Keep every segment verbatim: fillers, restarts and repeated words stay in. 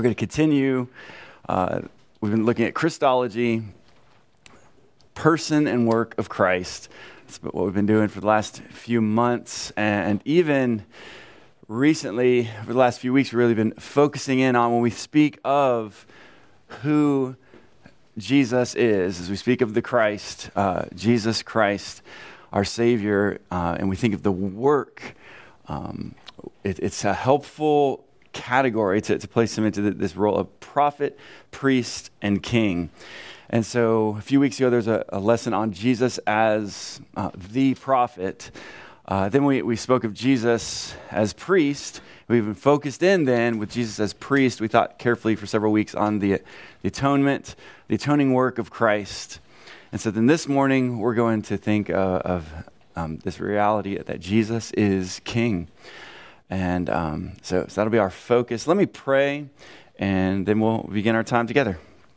We're going to continue. Uh, we've been looking at Christology, person and work of Christ. That's what we've been doing for the last few months. And even recently, for the last few weeks, we've really been focusing in on when we speak of who Jesus is, as we speak of the Christ, uh, Jesus Christ, our Savior, uh, and we think of the work. Um, it, it's a helpful category to, to place him into the, this role of prophet, priest, and king. And so a few weeks ago, there was a, a lesson on Jesus as uh, the prophet. Uh, then we, we spoke of Jesus as priest. We've been focused in then with Jesus as priest. We thought carefully for several weeks on the, the atonement, the atoning work of Christ. And so then this morning, we're going to think uh, of um, this reality that Jesus is king. And um, so, so that'll be our focus. Let me pray, and then we'll begin our time together.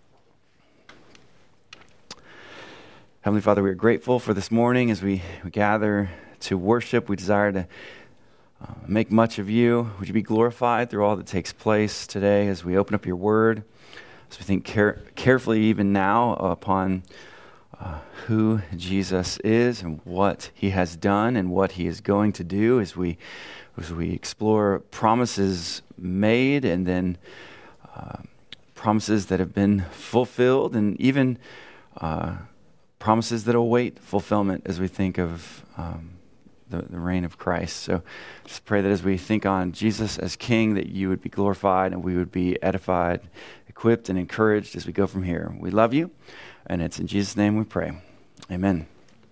Heavenly Father, we are grateful for this morning as we, we gather to worship. We desire to uh, make much of you. Would you be glorified through all that takes place today as we open up your word, as we think care- carefully even now upon uh, who Jesus is and what he has done and what he is going to do as we as we explore promises made and then uh, promises that have been fulfilled and even uh, promises that await fulfillment as we think of um, the, the reign of Christ. So just pray that as we think on Jesus as King, that you would be glorified and we would be edified, equipped, and encouraged as we go from here. We love you, and it's in Jesus' name we pray. Amen.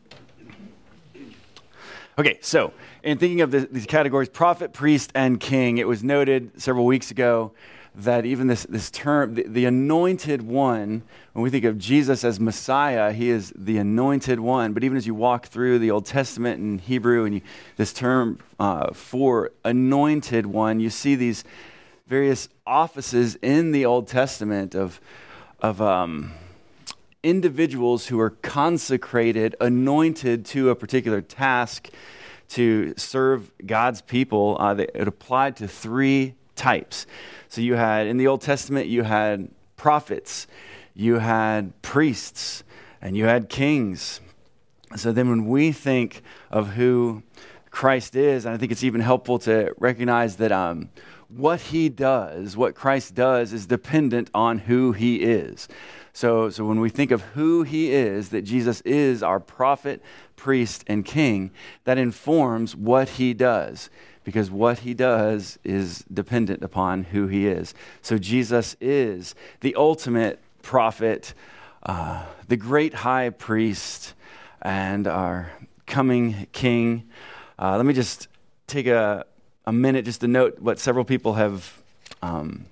Okay, so in thinking of the, these categories, prophet, priest, and king, it was noted several weeks ago that even this, this term, the, the anointed one, when we think of Jesus as Messiah, he is the anointed one. But even as you walk through the Old Testament in Hebrew, and you, this term uh, for anointed one, you see these various offices in the Old Testament of, of um, individuals who are consecrated, anointed to a particular task to serve God's people. Uh, it applied to three types. So you had, in the Old Testament, you had prophets, you had priests, and you had kings. So then when we think of who Christ is, and I think it's even helpful to recognize that um, what he does, what Christ does, is dependent on who he is. So, so when we think of who he is, that Jesus is our prophet, priest, and king, that informs what he does, because what he does is dependent upon who he is. So Jesus is the ultimate prophet, uh, the great high priest, and our coming king. Uh, let me just take a, a minute just to note what several people have um,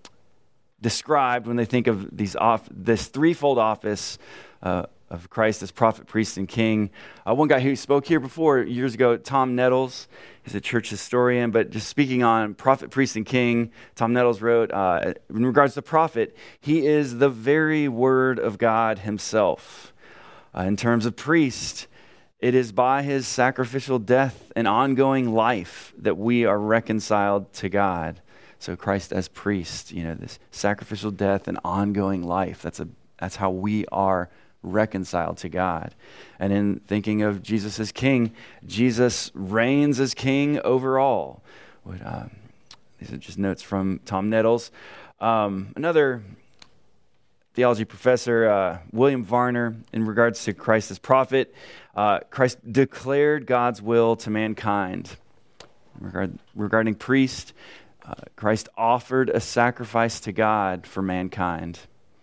described when they think of these off this threefold office uh, of Christ as prophet, priest, and king. Uh, one guy who spoke here before years ago, Tom Nettles, he's a church historian, but just speaking on prophet, priest, and king, Tom Nettles wrote, uh, in regards to prophet, he is the very word of God himself. Uh, in terms of priest, it is by his sacrificial death and ongoing life that we are reconciled to God. So Christ as priest, you know, this sacrificial death and ongoing life, that's a that's how we are reconciled to God. And in thinking of Jesus as king, Jesus reigns as king over all. What, um, these are just notes from Tom Nettles. Um, another theology professor, uh, William Varner, in regards to Christ as prophet, uh, Christ declared God's will to mankind. Regard, regarding priest, Uh, Christ offered a sacrifice to God for mankind.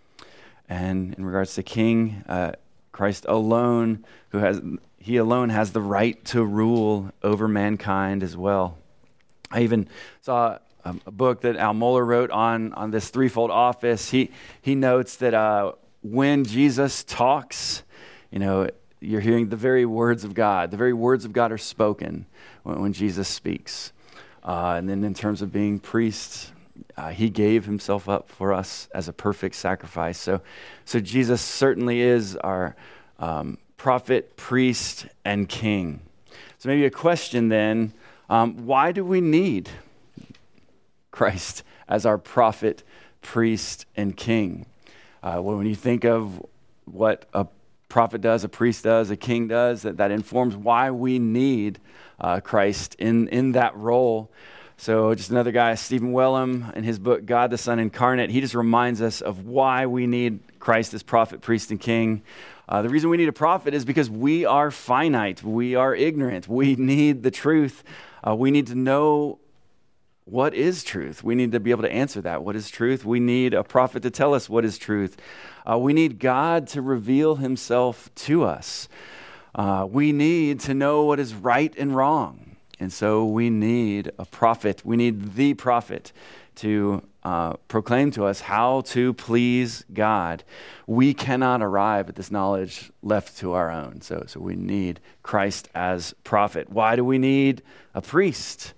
And in regards to king, uh, Christ alone, who has he alone has the right to rule over mankind as well. I even saw a, a book that Al Mohler wrote on, on this threefold office. He he notes that uh, when Jesus talks, you know, you're hearing the very words of God. The very words of God are spoken when, when Jesus speaks. Uh, and then in terms of being priests, uh, he gave himself up for us as a perfect sacrifice. So so Jesus certainly is our um, prophet, priest, and king. So maybe a question then, um, why do we need Christ as our prophet, priest, and king. Uh, when you think of what a prophet does, a priest does, a king does, that, that informs why we need uh, Christ in, in that role. So just another guy, Stephen Wellum, in his book, God the Son Incarnate, he just reminds us of why we need Christ as prophet, priest, and king. Uh, the reason we need a prophet is because we are finite. We are ignorant. We need the truth. Uh, we need to know what is truth. We need to be able to answer that. What is truth? We need a prophet to tell us what is truth. Uh, we need God to reveal himself to us. Uh, we need to know what is right and wrong. And so we need a prophet. We need the prophet to uh, proclaim to us how to please God. We cannot arrive at this knowledge left to our own. So, so we need Christ as prophet. Why do we need a priest?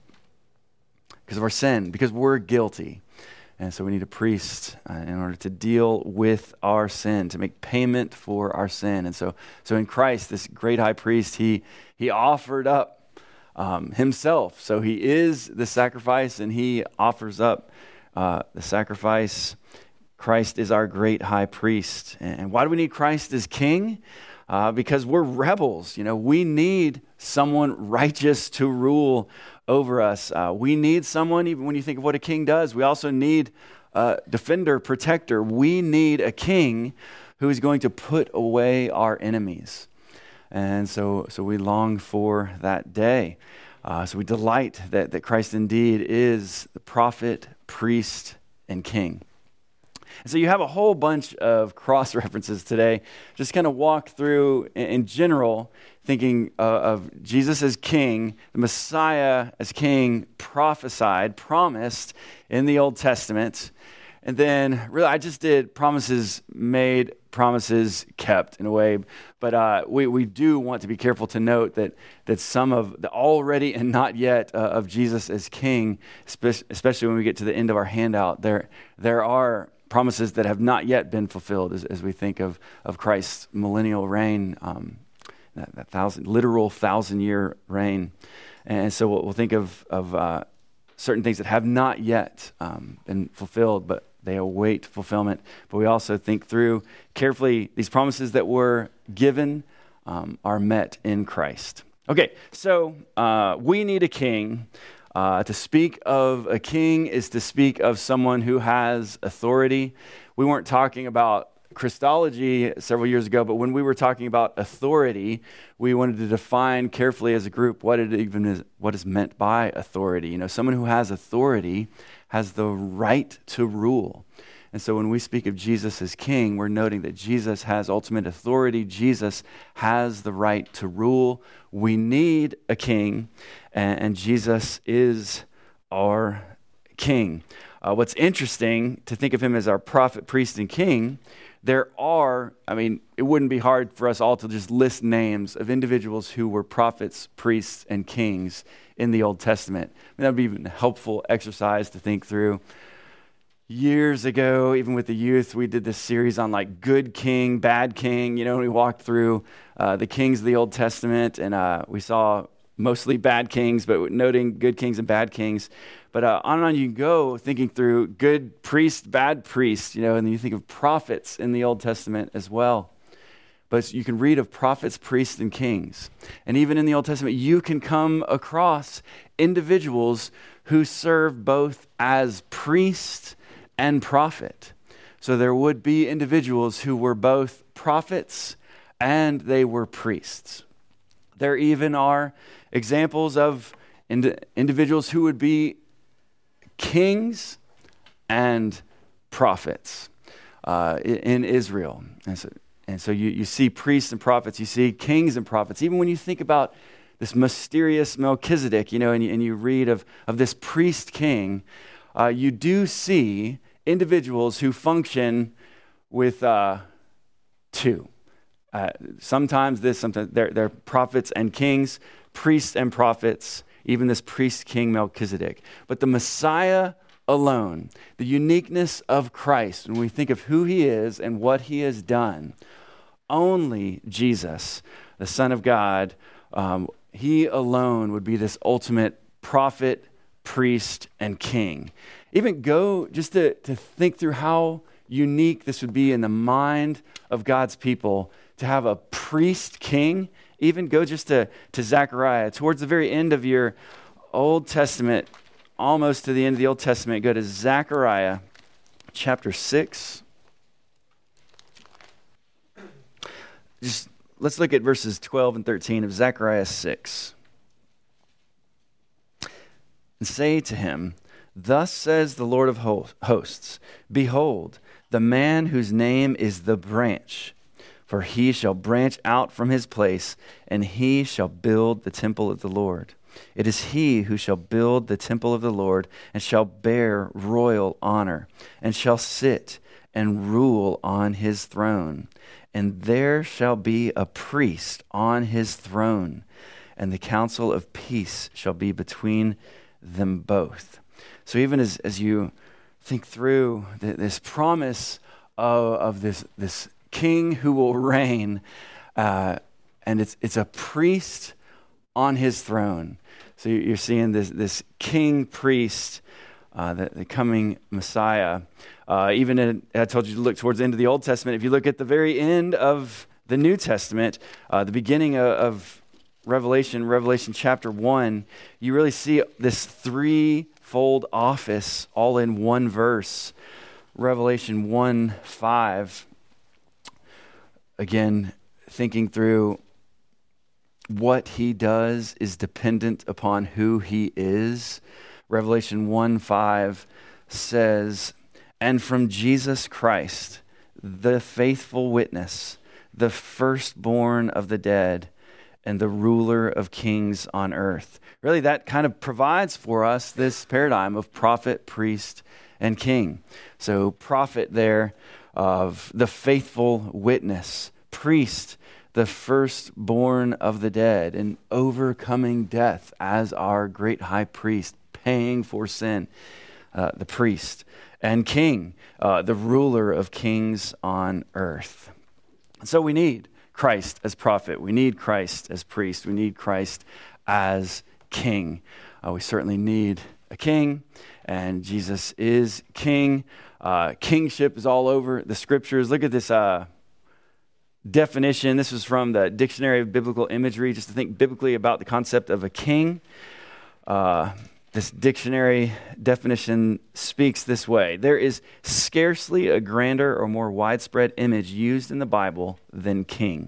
Because of our sin, because we're guilty. And so we need a priest uh, in order to deal with our sin, to make payment for our sin. And so so in Christ, this great high priest, he he offered up um, himself. So he is the sacrifice, and he offers up uh, the sacrifice. Christ is our great high priest. And why do we need Christ as king? Uh, because we're rebels. You know, we need someone righteous to rule over us. Uh, we need someone, even when you think of what a king does, we also need a defender, protector. We need a king who is going to put away our enemies. And so so we long for that day. Uh, so we delight that, that Christ indeed is the prophet, priest, and king. And so you have a whole bunch of cross references today. Just kind of walk through in, in general, thinking uh, of Jesus as king, the Messiah as king, prophesied, promised in the Old Testament. And then really I just did promises made, promises kept in a way. But uh, we, we do want to be careful to note that that some of the already and not yet uh, of Jesus as king, especially when we get to the end of our handout, there there are promises that have not yet been fulfilled as, as we think of, of Christ's millennial reign, um, that, that thousand, literal thousand-year reign. And so we'll, we'll think of, of uh, certain things that have not yet um, been fulfilled, but they await fulfillment. But we also think through carefully these promises that were given um, are met in Christ. Okay, so uh, we need a king. Uh, to speak of a king is to speak of someone who has authority. We weren't talking about Christology several years ago, but when we were talking about authority, we wanted to define carefully as a group what it even is, what is meant by authority. You know, someone who has authority has the right to rule. And so when we speak of Jesus as king, we're noting that Jesus has ultimate authority. Jesus has the right to rule. We need a king, and, and Jesus is our king. Uh, what's interesting to think of him as our prophet, priest, and king, there are, I mean, it wouldn't be hard for us all to just list names of individuals who were prophets, priests, and kings in the Old Testament. I mean, that would be even a helpful exercise to think through. Years ago, even with the youth, we did this series on like good king, bad king. You know, we walked through uh, the kings of the Old Testament, and uh, we saw mostly bad kings, but noting good kings and bad kings. But uh, on and on you go, thinking through good priest, bad priest, you know, and then you think of prophets in the Old Testament as well. But you can read of prophets, priests, and kings. And even in the Old Testament, you can come across individuals who serve both as priest and prophet. So there would be individuals who were both prophets and they were priests. There even are examples of ind- individuals who would be kings and prophets uh, in Israel. And so, and so you, you see priests and prophets, you see kings and prophets. Even when you think about this mysterious Melchizedek, you know, and you, and you read of, of this priest king, uh, you do see individuals who function with uh, two. Uh, sometimes this, sometimes they're, they're prophets and kings, priests and prophets, even this priest king Melchizedek. But the Messiah alone, the uniqueness of Christ, when we think of who he is and what he has done, only Jesus, the Son of God, um, he alone would be this ultimate prophet, priest, and king. even go just to, to think through how unique this would be in the mind of God's people to have a priest king. Even go just to, to Zechariah, towards the very end of your Old Testament, almost to the end of the Old Testament. Go to Zechariah chapter six. Just let's look at verses twelve and thirteen of Zechariah six. And say to him, thus says the Lord of hosts, behold, the man whose name is the branch, for he shall branch out from his place, and he shall build the temple of the Lord. It is he who shall build the temple of the Lord, and shall bear royal honor, and shall sit and rule on his throne. And there shall be a priest on his throne, and the counsel of peace shall be between them both. So even as, as you think through the, this promise of, of this, this king who will reign, uh, and it's it's a priest on his throne. So you're seeing this this king priest, uh, the, the coming Messiah. Uh, even in, I told you to look towards the end of the Old Testament. If you look at the very end of the New Testament, uh, the beginning of, of Revelation, Revelation chapter one, you really see this threefold office all in one verse. Revelation one five. Again, thinking through what he does is dependent upon who he is. Revelation one five says, and from Jesus Christ, the faithful witness, the firstborn of the dead, and the ruler of kings on earth. Really, that kind of provides for us this paradigm of prophet, priest, and king. So prophet there of the faithful witness, priest, the firstborn of the dead, and overcoming death as our great high priest, paying for sin, uh, the priest, and king, uh, the ruler of kings on earth. So we need Christ as prophet. We need Christ as priest. We need Christ as king. Uh, we certainly need a king, and Jesus is king. Uh, kingship is all over the scriptures. Look at this uh, definition. This is from the Dictionary of Biblical Imagery, just to think biblically about the concept of a king. Uh, this dictionary definition speaks this way: there is scarcely a grander or more widespread image used in the Bible than king.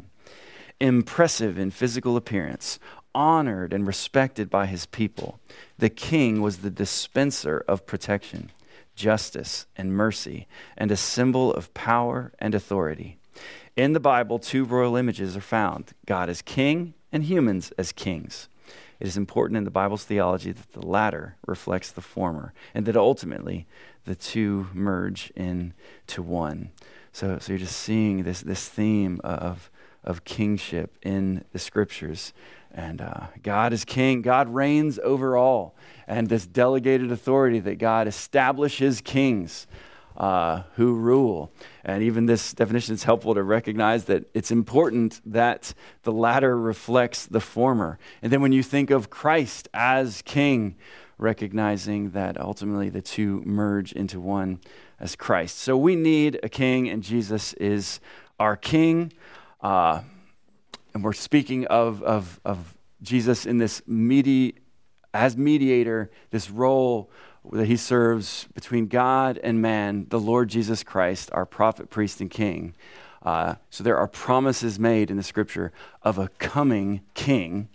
Impressive in physical appearance, honored and respected by his people, the king was the dispenser of protection, justice, and mercy, and a symbol of power and authority. In the Bible, two royal images are found: God as king and humans as kings. It is important in the Bible's theology that the latter reflects the former, and that ultimately the two merge into one. So, so you're just seeing this this theme of of kingship in the scriptures. And uh, God is king. God reigns over all. And this delegated authority that God establishes kings uh, who rule. And even this definition is helpful to recognize that it's important that the latter reflects the former. And then when you think of Christ as king, recognizing that ultimately the two merge into one as Christ. So we need a king, and Jesus is our king. Uh, and we're speaking of, of, of Jesus in this medi- as mediator, this role that he serves between God and man, the Lord Jesus Christ, our prophet, priest, and king. Uh, so there are promises made in the scripture of a coming king,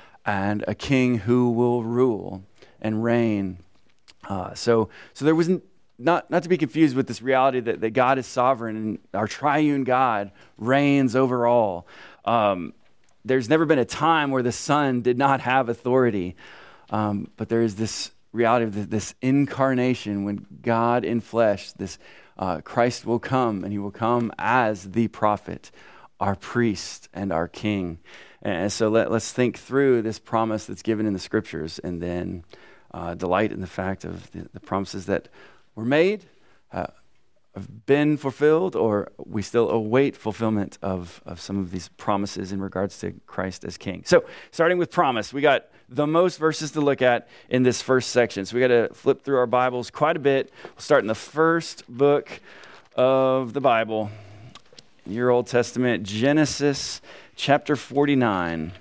and a king who will rule and reign. Uh, so, so there wasn't not not to be confused with this reality that, that God is sovereign and our triune God reigns over all. Um, there's never been a time where the Son did not have authority, um, but there is this reality of this incarnation when God in flesh, this uh, Christ will come, and he will come as the prophet, our priest, and our king. And so let, let's think through this promise that's given in the scriptures, and then uh, delight in the fact of the, the promises that were made, uh, have been fulfilled, or we still await fulfillment of, of some of these promises in regards to Christ as King. So starting with promise, we got the most verses to look at in this first section. So we got to flip through our Bibles quite a bit. We'll start in the first book of the Bible, your Old Testament, Genesis chapter forty-nine.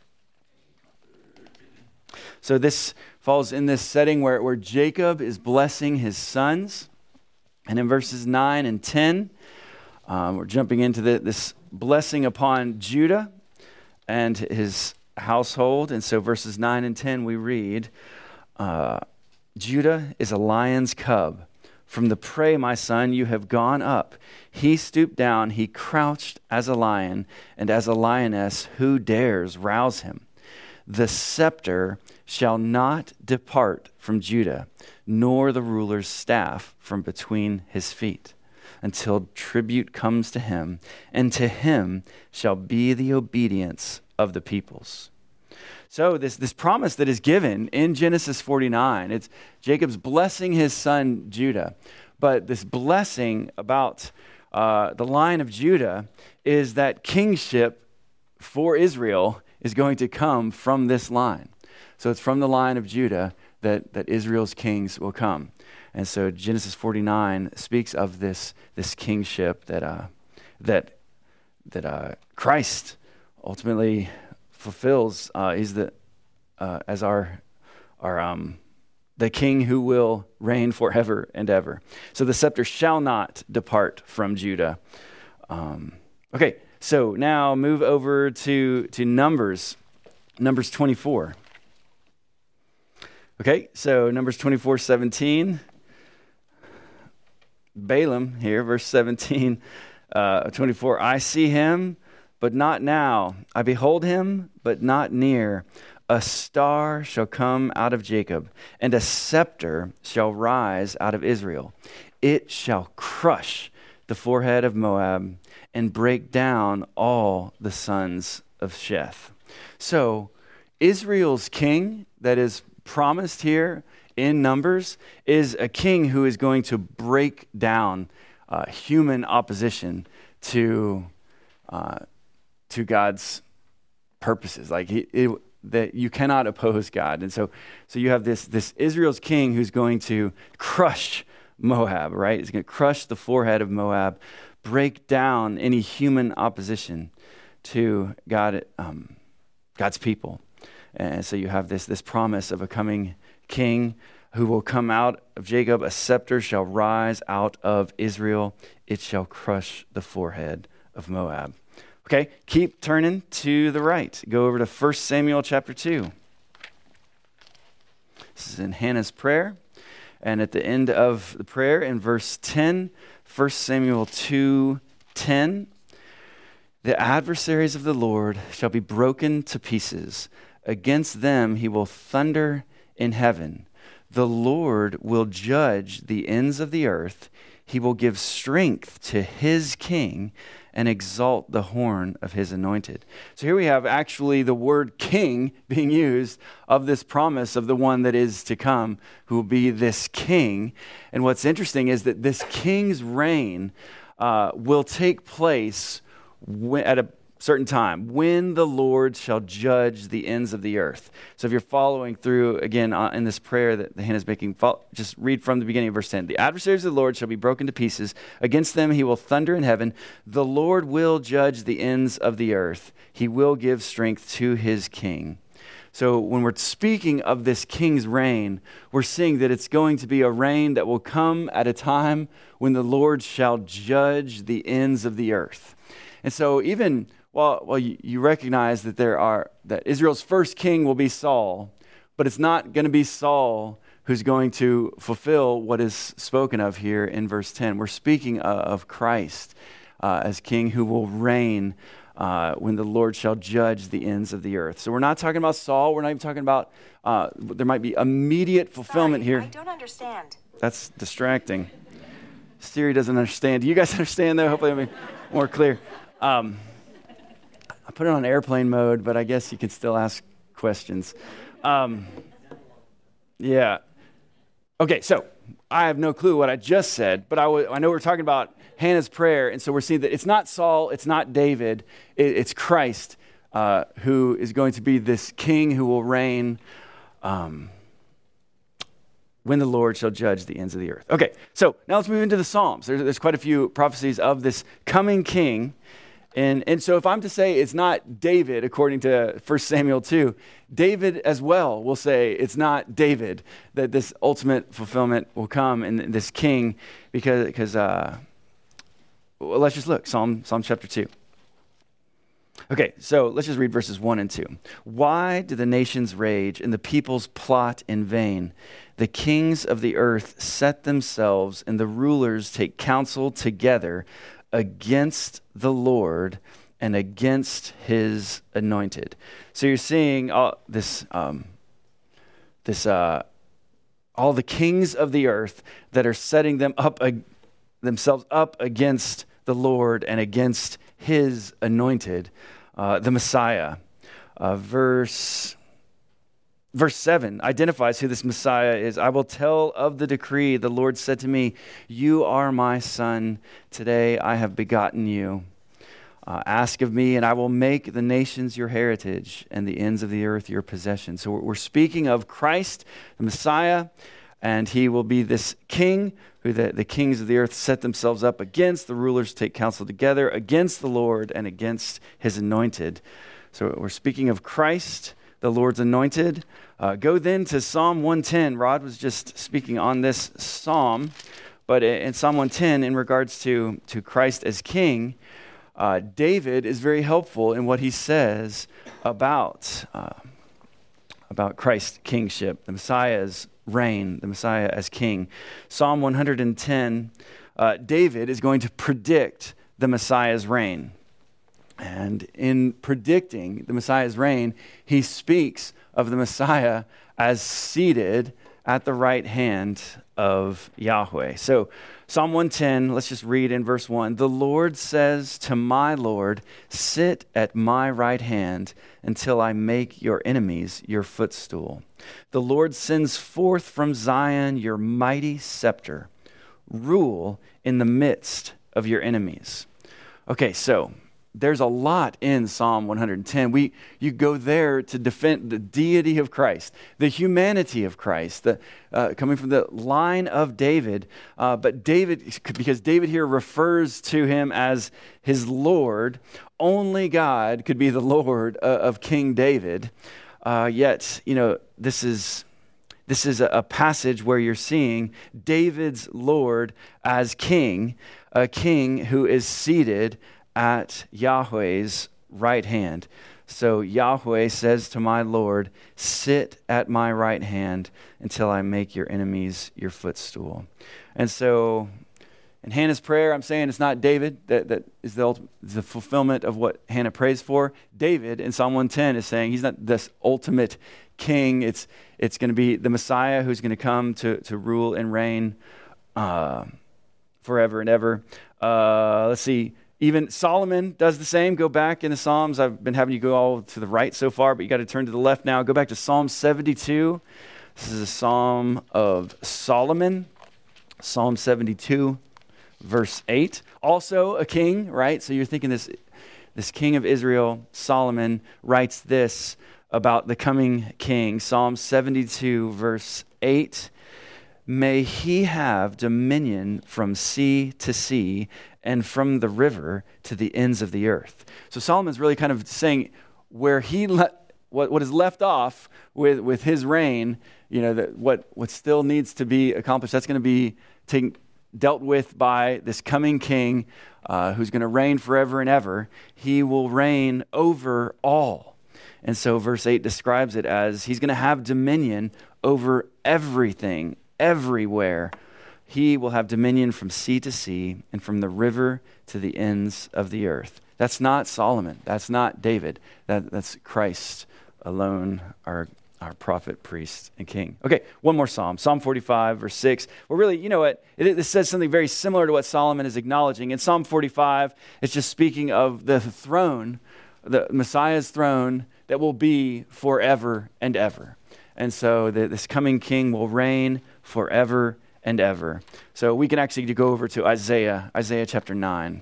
So this falls in this setting where, where Jacob is blessing his sons. And in verses nine and ten, um, we're jumping into the, this blessing upon Judah and his household. And so verses nine and ten, we read, uh, Judah is a lion's cub. From the prey, my son, you have gone up. He stooped down, he crouched as a lion, and as a lioness, who dares rouse him? The scepter shall not depart from Judah, nor the ruler's staff from between his feet, until tribute comes to him, and to him shall be the obedience of the peoples. So this, this promise that is given in Genesis forty-nine, it's Jacob's blessing his son Judah. But this blessing about uh, the line of Judah is that kingship for Israel is going to come from this line. So it's from the line of Judah that, that Israel's kings will come. And so Genesis forty-nine speaks of this, this kingship that uh, that that uh, Christ ultimately fulfills. Uh, he's the uh, as our our um, the King who will reign forever and ever. So the scepter shall not depart from Judah. Um, okay, so now move over to to Numbers, Numbers twenty-four. Okay, so Numbers twenty-four seventeen. Balaam here, verse seventeen, uh, twenty-four. I see him, but not now. I behold him, but not near. A star shall come out of Jacob, and a scepter shall rise out of Israel. It shall crush the forehead of Moab and break down all the sons of Sheth. So Israel's king that is promised here in Numbers is a king who is going to break down uh, human opposition to uh, to God's purposes. Like he, it, that you cannot oppose God, and so so you have this this Israel's king who's going to crush Moab. Right, he's going to crush the forehead of Moab, break down any human opposition to God, um, God's people. And so you have this this promise of a coming king who will come out of Jacob. A scepter shall rise out of Israel. It shall crush the forehead of Moab. Okay, keep turning to the right. Go over to First Samuel chapter two. This is in Hannah's prayer. And at the end of the prayer in verse ten, First Samuel two ten, the adversaries of the Lord shall be broken to pieces. Against them he will thunder in heaven. The Lord will judge the ends of the earth. He will give strength to his king and exalt the horn of his anointed. So here we have actually the word king being used of this promise of the one that is to come, who will be this king. And what's interesting is that this king's reign uh, will take place when, at a certain time, when the Lord shall judge the ends of the earth. So if you're following through, again, uh, in this prayer that Hannah's making, follow, just read from the beginning of verse ten. The adversaries of the Lord shall be broken to pieces. Against them he will thunder in heaven. The Lord will judge the ends of the earth. He will give strength to his king. So when we're speaking of this king's reign, we're seeing that it's going to be a reign that will come at a time when the Lord shall judge the ends of the earth. And so even Well, well, you, you recognize that there are that Israel's first king will be Saul, but it's not going to be Saul who's going to fulfill what is spoken of here in verse ten. We're speaking of, of Christ uh, as king who will reign uh, when the Lord shall judge the ends of the earth. So we're not talking about Saul. We're not even talking about, uh, there might be immediate fulfillment Sorry, here. I don't understand. That's distracting. Siri doesn't understand. Do you guys understand though? Hopefully I'll be more clear. Um, I put it on airplane mode, but I guess you can still ask questions. Um, yeah. Okay, so I have no clue what I just said, but I, w- I know we're talking about Hannah's prayer, and so we're seeing that it's not Saul, it's not David, it, it's Christ uh, who is going to be this king who will reign um, when the Lord shall judge the ends of the earth. Okay, so now let's move into the Psalms. There's, there's quite a few prophecies of this coming king. And, and so if I'm to say it's not David, according to First Samuel two, David as well will say it's not David, that this ultimate fulfillment will come in this king, because, because uh, well, let's just look, Psalm, Psalm chapter two. Okay, so let's just read verses one and two. Why do the nations rage and the peoples plot in vain? The kings of the earth set themselves and the rulers take counsel together against the Lord and against his anointed. So you're seeing all this, um, this, uh, all the kings of the earth that are setting them up, uh, themselves up against the Lord and against his anointed, uh, the Messiah. Uh, verse Verse seven identifies who this Messiah is. I will tell of the decree. The Lord said to me, you are my son. Today I have begotten you. Uh, ask of me, and I will make the nations your heritage and the ends of the earth your possession. So we're, we're speaking of Christ, the Messiah, and he will be this king who the, the kings of the earth set themselves up against. The rulers take counsel together against the Lord and against his anointed. So we're speaking of Christ, the Lord's anointed. Uh, go then to Psalm one ten. Rod was just speaking on this psalm, but in Psalm one ten, in regards to, to Christ as king, uh, David is very helpful in what he says about, uh, about Christ's kingship, the Messiah's reign, the Messiah as king. Psalm one ten, uh, David is going to predict the Messiah's reign. And in predicting the Messiah's reign, he speaks of the Messiah as seated at the right hand of Yahweh. So Psalm one ten, let's just read in verse one. The Lord says to my Lord, sit at my right hand until I make your enemies your footstool. The Lord sends forth from Zion your mighty scepter. Rule in the midst of your enemies. Okay, so there's a lot in Psalm one ten. We you go there to defend the deity of Christ, the humanity of Christ, the uh, coming from the line of David. Uh, but David, because David here refers to him as his Lord, only God could be the Lord uh, of King David. Uh, yet, you know, this is this is a, a passage where you're seeing David's Lord as king, a king who is seated at Yahweh's right hand. So Yahweh says to my Lord, sit at my right hand until I make your enemies your footstool. And so in Hannah's prayer, I'm saying it's not David that, that is the, ultimate, the fulfillment of what Hannah prays for. David in Psalm one ten is saying he's not this ultimate king. It's it's going to be the Messiah who's going to come to, to rule and reign uh, forever and ever. Uh, let's see. Even Solomon does the same. Go back in the Psalms. I've been having you go all to the right so far, but you got to turn to the left now. Go back to Psalm seventy-two. This is a Psalm of Solomon. Psalm seventy-two, verse eight. Also a king, right? So you're thinking this, this king of Israel, Solomon, writes this about the coming king. Psalm seventy-two, verse eight. May he have dominion from sea to sea and from the river to the ends of the earth. So Solomon's really kind of saying where he le- what what is left off with, with his reign, you know, that what what still needs to be accomplished, that's going to be taken, dealt with by this coming king uh, who's going to reign forever and ever. He will reign over all. And so verse eight describes it as he's going to have dominion over everything, everywhere. He will have dominion from sea to sea and from the river to the ends of the earth. That's not Solomon. That's not David. That, that's Christ alone, our, our prophet, priest, and king. Okay, one more psalm. Psalm forty-five, verse six. Well, really, you know what? It, it says something very similar to what Solomon is acknowledging. In Psalm forty-five, it's just speaking of the throne, the Messiah's throne that will be forever and ever. And so the, this coming king will reign forever and ever. So we can actually go over to Isaiah, Isaiah chapter nine.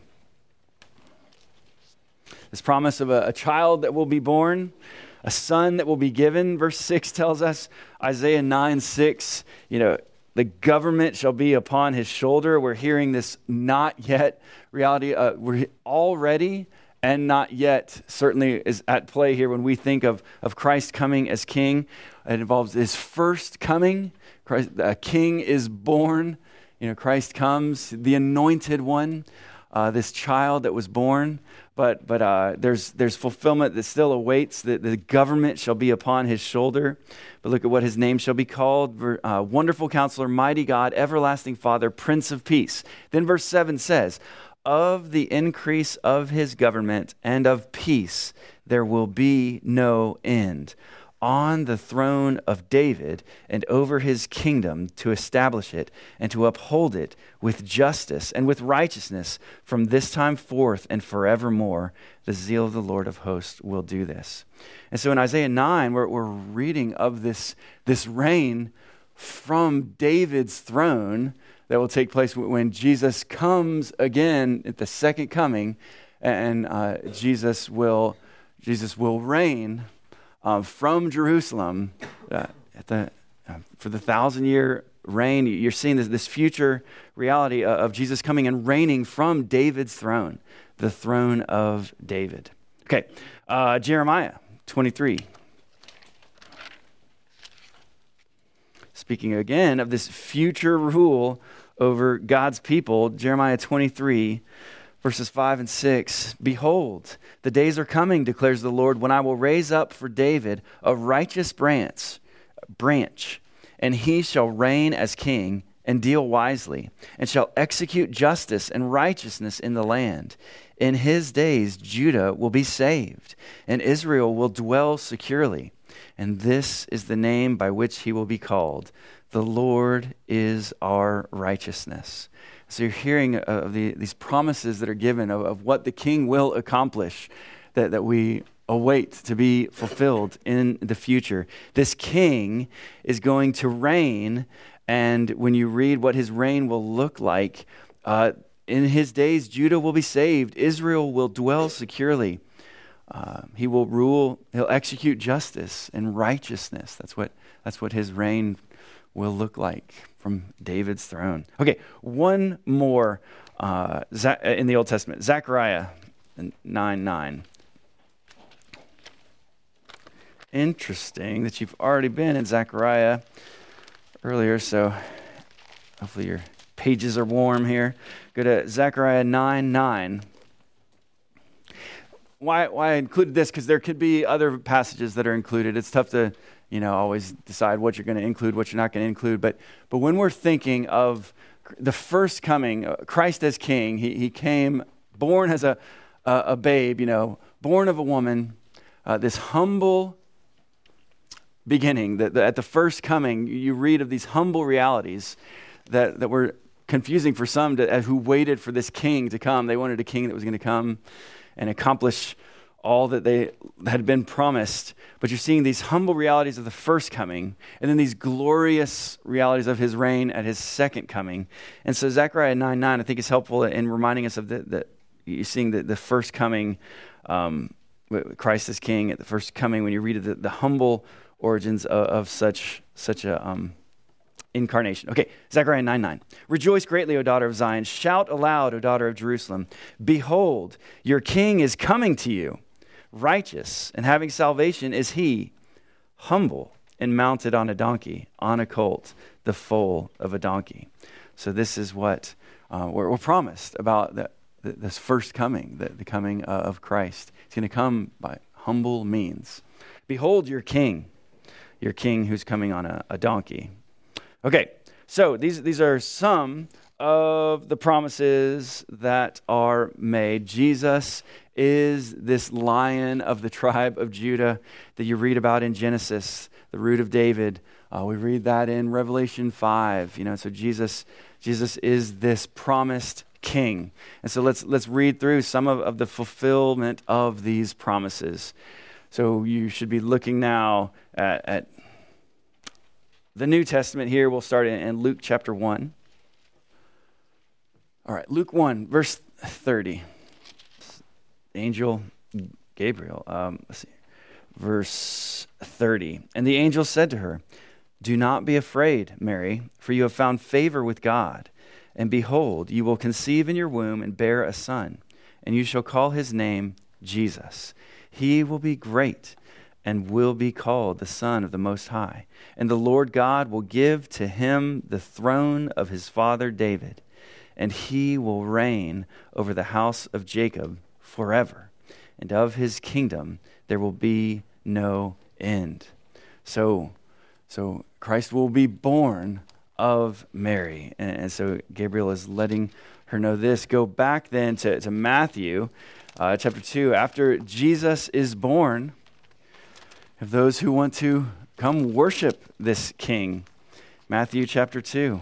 This promise of a, a child that will be born, a son that will be given. Verse six tells us, Isaiah nine six, you know, the government shall be upon his shoulder. We're hearing this not yet reality. Uh, we're already and not yet certainly is at play here when we think of, of Christ coming as king. It involves his first coming. Christ, a king is born. You know, Christ comes, the anointed one, uh, this child that was born. But but uh, there's there's fulfillment that still awaits. That the government shall be upon his shoulder. But look at what his name shall be called: uh, Wonderful Counselor, Mighty God, Everlasting Father, Prince of Peace. Then verse seven says, of the increase of his government and of peace there will be no end, on the throne of David and over his kingdom, to establish it and to uphold it with justice and with righteousness from this time forth and forevermore. The zeal of the Lord of hosts will do this. And so in Isaiah nine, we're, we're reading of this, this reign from David's throne that will take place when Jesus comes again at the second coming, and uh, Jesus will Jesus will reign Uh, from Jerusalem uh, at the uh, for the thousand year reign. You're seeing this, this future reality of, of Jesus coming and reigning from David's throne, the throne of David. Okay, uh, Jeremiah twenty-three. Speaking again of this future rule over God's people, Jeremiah twenty-three, verses five and six. Behold, the days are coming, declares the Lord, when I will raise up for David a righteous branch, branch, and he shall reign as king and deal wisely, and shall execute justice and righteousness in the land. In his days, Judah will be saved, and Israel will dwell securely. And this is the name by which he will be called: the Lord is our righteousness. So you're hearing of the, these promises that are given of, of what the king will accomplish, that, that we await to be fulfilled in the future. This king is going to reign, and when you read what his reign will look like, uh, in his days Judah will be saved, Israel will dwell securely. Uh, he will rule, he'll execute justice and righteousness. That's what that's what his reign will look like from David's throne. Okay, one more uh, in the Old Testament, Zechariah nine nine. Interesting that you've already been in Zechariah earlier, so hopefully your pages are warm here. Go to Zechariah nine nine. Why, why I included this? Because there could be other passages that are included. It's tough to, you know, always decide what you're going to include, what you're not going to include. But but when we're thinking of the first coming, uh, Christ as King, he he came born as a a, a babe, you know, born of a woman. Uh, this humble beginning. That at the first coming, you read of these humble realities that that were confusing for some to, uh, who waited for this King to come. They wanted a King that was going to come and accomplish all that they had been promised. But you're seeing these humble realities of the first coming, and then these glorious realities of his reign at his second coming. And so Zechariah nine nine, I think, is helpful in reminding us of the, the you're seeing the, the first coming, um, Christ as King at the first coming, when you read the, the humble origins of, of such such a um, incarnation. Okay, Zechariah nine nine. Rejoice greatly, O daughter of Zion. Shout aloud, O daughter of Jerusalem. Behold, your king is coming to you. Righteous and having salvation is he, humble and mounted on a donkey, on a colt, the foal of a donkey. So this is what uh, we're, we're promised about the, the, this first coming, the, the coming uh, of Christ. He's going to come by humble means. Behold your king, your king who's coming on a, a donkey. Okay, so these these are some of the promises that are made. Jesus is this Lion of the tribe of Judah that you read about in Genesis, the root of David. Uh, we read that in Revelation five. You know, so Jesus Jesus is this promised King. And so let's let's read through some of, of the fulfillment of these promises. So you should be looking now at, at the New Testament here. We'll start in, in Luke chapter one. All right, Luke one, verse thirty. Angel Gabriel, um, let's see, verse thirty. And the angel said to her, "Do not be afraid, Mary, for you have found favor with God. And behold, you will conceive in your womb and bear a son, and you shall call his name Jesus. He will be great and will be called the Son of the Most High. And the Lord God will give to him the throne of his father David, and he will reign over the house of Jacob forever, and of his kingdom there will be no end." So, so Christ will be born of Mary. And, and so Gabriel is letting her know this. Go back then to, to Matthew uh, chapter two. After Jesus is born, of those who want to come worship this king. Matthew chapter two.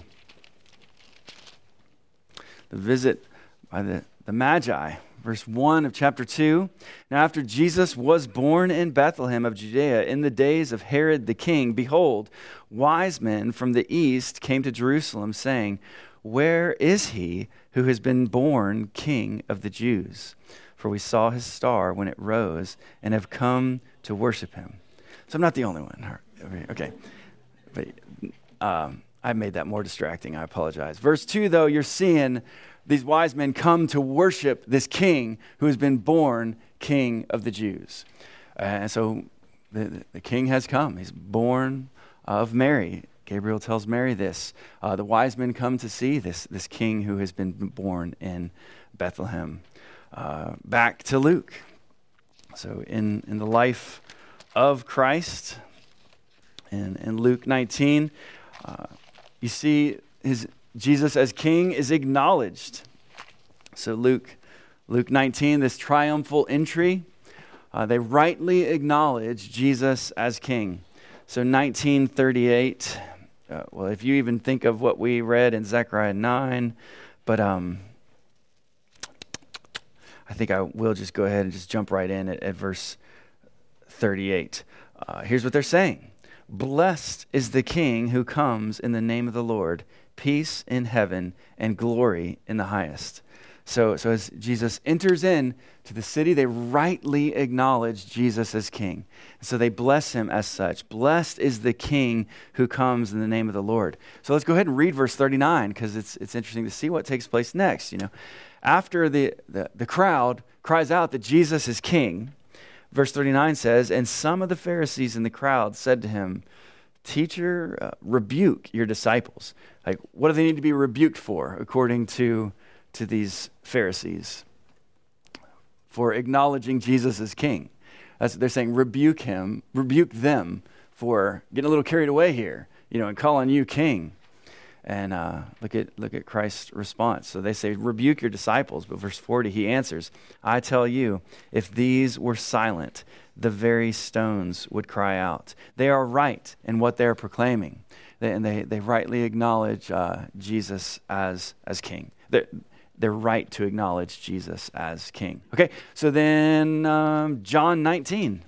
The visit by the, the Magi. Verse one of chapter two. Now after Jesus was born in Bethlehem of Judea in the days of Herod the king, behold, wise men from the east came to Jerusalem, saying, "Where is he who has been born King of the Jews? For we saw his star when it rose and have come to worship him." So I'm not the only one. Okay. But um, I made that more distracting. I apologize. Verse two, though, you're seeing these wise men come to worship this king who has been born King of the Jews. Uh, and so the, the king has come. He's born of Mary. Gabriel tells Mary this. Uh, the wise men come to see this, this king who has been born in Bethlehem. Uh, back to Luke. So in, in the life of Christ, in, in Luke nineteen, uh, you see his Jesus as king is acknowledged. So Luke, Luke nineteen, this triumphal entry, uh, they rightly acknowledge Jesus as king. So nineteen thirty-eight, uh, well, if you even think of what we read in Zechariah nine, but um, I think I will just go ahead and just jump right in at, at verse thirty-eight. Uh, here's what they're saying. "Blessed is the king who comes in the name of the Lord. Peace in heaven and glory in the highest." So, so as Jesus enters in to the city, they rightly acknowledge Jesus as king. So they bless him as such. Blessed is the king who comes in the name of the Lord. So let's go ahead and read verse thirty-nine, because it's it's interesting to see what takes place next. You know, after the, the, the crowd cries out that Jesus is king, verse thirty-nine says, "And some of the Pharisees in the crowd said to him, 'Teacher, uh, rebuke your disciples.'" Like, what do they need to be rebuked for, according to, to these Pharisees? For acknowledging Jesus as king. That's what they're saying. Rebuke him, rebuke them for getting a little carried away here, you know, and calling you king. And uh, look at look at Christ's response. So they say, "Rebuke your disciples." But verse forty, he answers, "I tell you, if these were silent, the very stones would cry out." They are right in what they're proclaiming. They, and they, they rightly acknowledge uh, Jesus as, as king. They're, they're right to acknowledge Jesus as king. Okay, so then um, John nineteen.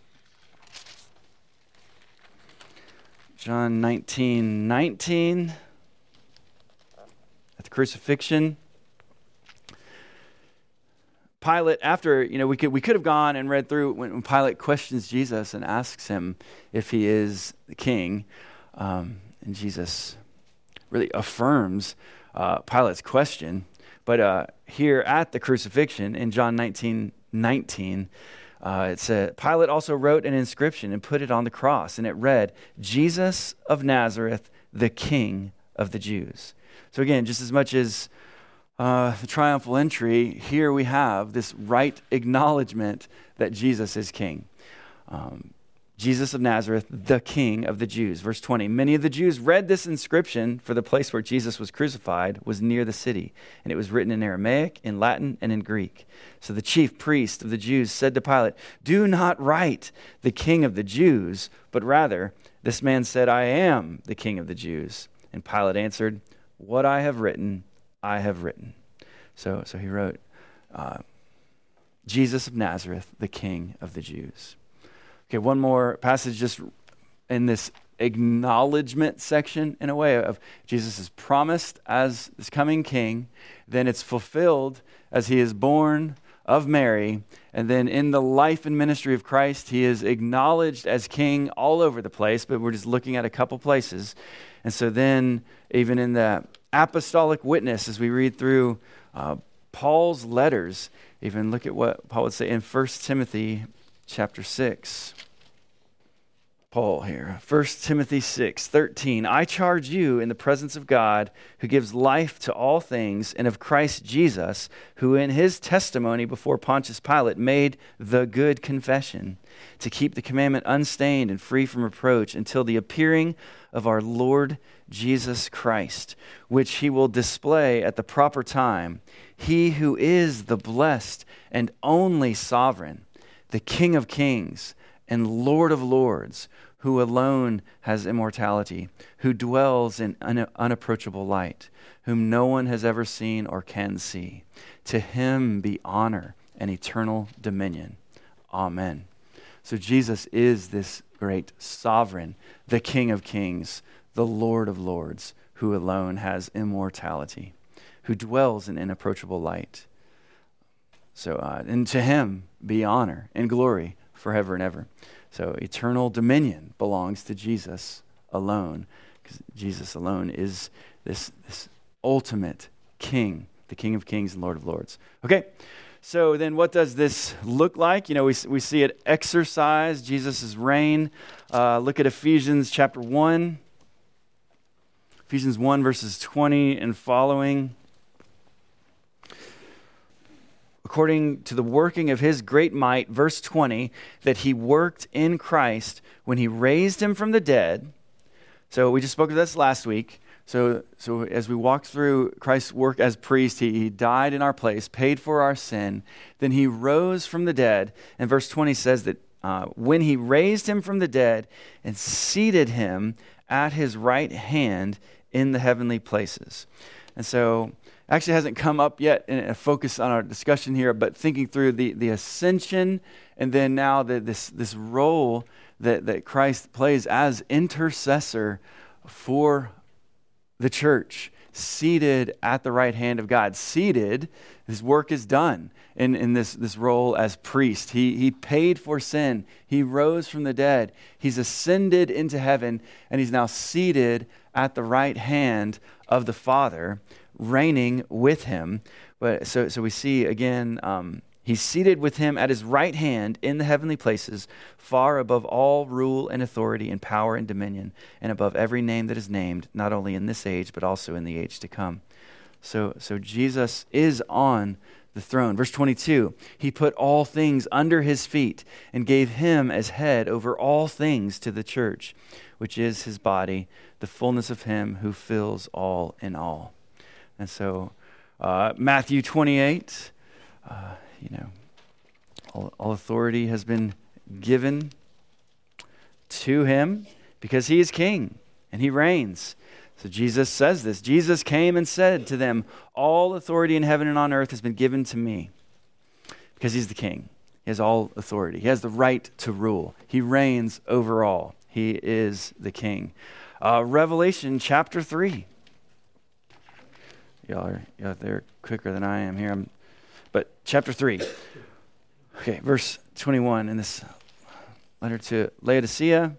John nineteen nineteen. At the crucifixion. Pilate, after, you know, we could we could have gone and read through when, when Pilate questions Jesus and asks him if he is the king. Um, and Jesus really affirms uh, Pilate's question. But uh, here at the crucifixion in John nineteen nineteen, uh, it said, Pilate also wrote an inscription and put it on the cross. And it read, "Jesus of Nazareth, the King of the Jews." So again, just as much as uh, the triumphal entry, here we have this right acknowledgement that Jesus is king. Um, Jesus of Nazareth, the King of the Jews. Verse twenty, many of the Jews read this inscription, for the place where Jesus was crucified was near the city, and it was written in Aramaic, in Latin, and in Greek. So the chief priest of the Jews said to Pilate, "Do not write the King of the Jews, but rather, this man said, 'I am the King of the Jews.'" And Pilate answered, "What I have written, I have written." So, so he wrote, uh, Jesus of Nazareth, the King of the Jews. Okay, one more passage just in this acknowledgement section in a way of Jesus is promised as this coming king, then it's fulfilled as he is born of Mary, and then in the life and ministry of Christ, he is acknowledged as king all over the place, but we're just looking at a couple places. And so then even in the apostolic witness, as we read through uh, Paul's letters, even look at what Paul would say in First Timothy chapter six. Paul here, First Timothy six thirteen. I charge you in the presence of God, who gives life to all things, and of Christ Jesus, who in his testimony before Pontius Pilate made the good confession, to keep the commandment unstained and free from reproach until the appearing of our Lord Jesus Christ, which he will display at the proper time. He who is the blessed and only sovereign, the King of kings and Lord of lords, who alone has immortality, who dwells in un- unapproachable light, whom no one has ever seen or can see. To him be honor and eternal dominion. Amen. So Jesus is this great sovereign, the King of kings, the Lord of lords, who alone has immortality, who dwells in inapproachable light. So, uh, and to him be honor and glory forever and ever. So eternal dominion belongs to Jesus alone, because Jesus alone is this, this ultimate king, the King of kings and Lord of lords. Okay, so then what does this look like? You know, we, we see it exercise, Jesus' reign. Uh, look at Ephesians chapter one. Ephesians one verses twenty and following. According to the working of his great might, verse twenty, that he worked in Christ when he raised him from the dead. So we just spoke of this last week. So, so as we walked through Christ's work as priest, he, he died in our place, paid for our sin. Then he rose from the dead. And verse twenty says that uh, when he raised him from the dead and seated him at his right hand in the heavenly places. And so actually hasn't come up yet in a focus on our discussion here, but thinking through the, the ascension and then now the, this this role that, that Christ plays as intercessor for the church, seated at the right hand of God. Seated, his work is done in, in this, this role as priest. He, he paid for sin. He rose from the dead. He's ascended into heaven, and he's now seated at the right hand of the Father, reigning with him. But so so we see again, um, he's seated with him at his right hand in the heavenly places, far above all rule and authority and power and dominion, and above every name that is named, not only in this age, but also in the age to come. So so Jesus is on the throne. Verse twenty-two, he put all things under his feet and gave him as head over all things to the church, which is his body, the fullness of him who fills all in all. And so, uh, Matthew twenty-eight, uh, you know, all, all authority has been given to him because he is king and he reigns. So Jesus says this. Jesus came and said to them, all authority in heaven and on earth has been given to me, because he's the king. He has all authority. He has the right to rule. He reigns over all. He is the king. Uh, Revelation chapter three. Y'all are, y'all they're quicker than I am here. I'm, but chapter three. Okay, verse twenty-one in this letter to Laodicea.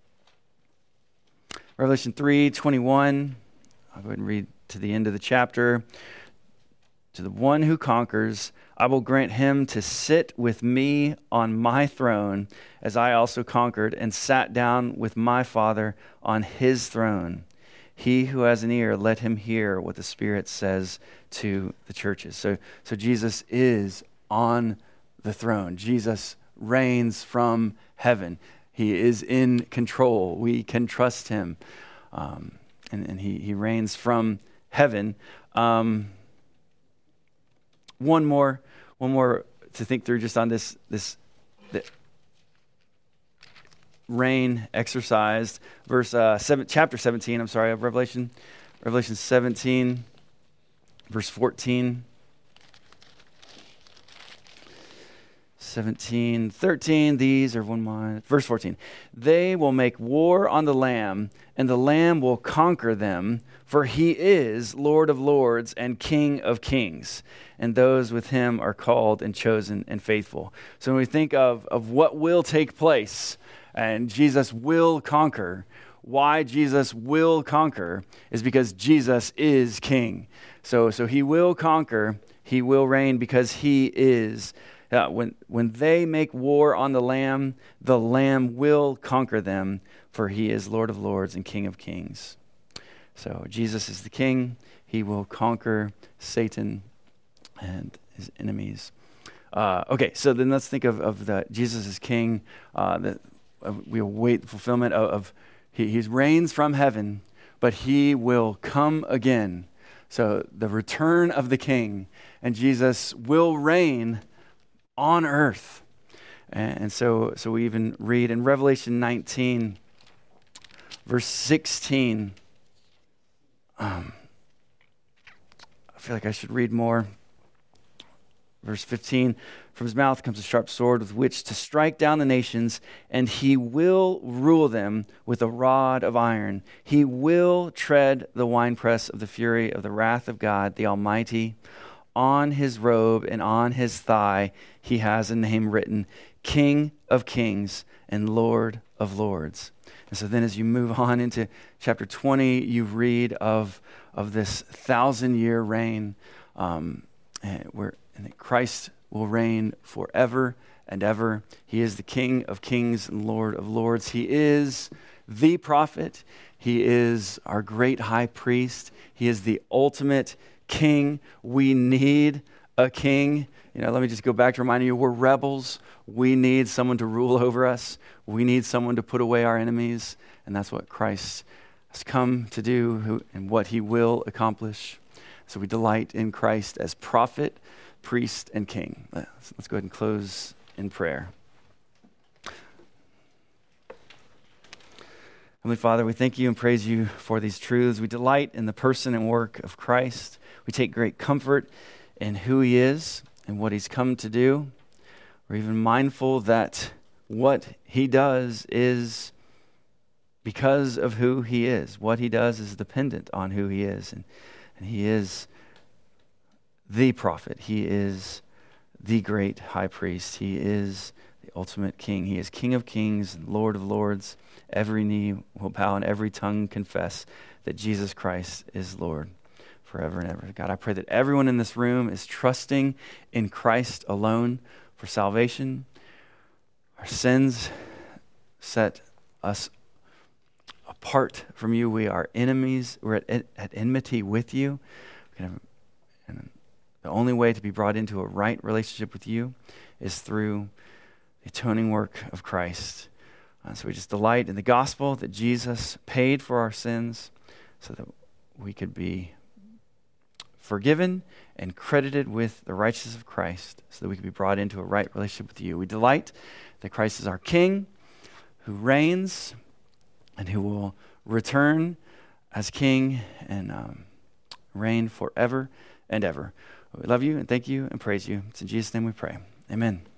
Revelation three twenty-one. I'll go ahead and read to the end of the chapter. To the one who conquers, I will grant him to sit with me on my throne, as I also conquered and sat down with my Father on his throne. He who has an ear, let him hear what the Spirit says to the churches. So, so Jesus is on the throne. Jesus reigns from heaven. He is in control. We can trust him. Um, and, and he, he reigns from heaven. Um, one more, one more to think through just on this, this, the reign exercised. Verse uh, seven, chapter seventeen. I'm sorry, of Revelation, Revelation seventeen, verse fourteen. seventeen, thirteen, these are one mind. Verse fourteen, they will make war on the Lamb, and the Lamb will conquer them, for he is Lord of lords and King of kings, and those with him are called and chosen and faithful. So when we think of, of what will take place, and Jesus will conquer, why Jesus will conquer is because Jesus is King. So, so he will conquer, he will reign because he is. Uh, when, when they make war on the Lamb, the Lamb will conquer them, for he is Lord of lords and King of kings. So Jesus is the King. He will conquer Satan and his enemies. Uh, okay, so then let's think of, of the Jesus is King. Uh, that uh, we await the fulfillment of, of he, he reigns from heaven, but he will come again. So the return of the King, and Jesus will reign on earth. And so, so we even read in Revelation nineteen, verse sixteen. Um, I feel like I should read more. Verse fifteen, from his mouth comes a sharp sword with which to strike down the nations, and he will rule them with a rod of iron. He will tread the winepress of the fury of the wrath of God, the Almighty. On his robe and on his thigh, he has a name written, King of Kings and Lord of Lords. And so then as you move on into chapter twenty, you read of, of this thousand-year reign um, where and that Christ will reign forever and ever. He is the King of Kings and Lord of Lords. He is the prophet. He is our great high priest. He is the ultimate King. We need a king. You know, let me just go back to remind you, we're rebels. We need someone to rule over us. We need someone to put away our enemies. And that's what Christ has come to do who, and what he will accomplish. So we delight in Christ as prophet, priest, and king. Let's, let's go ahead and close in prayer. Heavenly Father, we thank you and praise you for these truths. We delight in the person and work of Christ. We take great comfort in who he is and what he's come to do. We're even mindful that what he does is because of who he is. What he does is dependent on who he is. And, and he is the prophet. He is the great high priest. He is the ultimate king. He is King of kings and Lord of lords. Every knee will bow and every tongue confess that Jesus Christ is Lord forever and ever. God, I pray that everyone in this room is trusting in Christ alone for salvation. Our sins set us apart from you. We are enemies. We're at, at enmity with you. And the only way to be brought into a right relationship with you is through the atoning work of Christ. Uh, so we just delight in the gospel that Jesus paid for our sins so that we could be forgiven and credited with the righteousness of Christ so that we could be brought into a right relationship with you. We delight that Christ is our King who reigns and who will return as King and um, reign forever and ever. We love you and thank you and praise you. It's in Jesus' name we pray. Amen.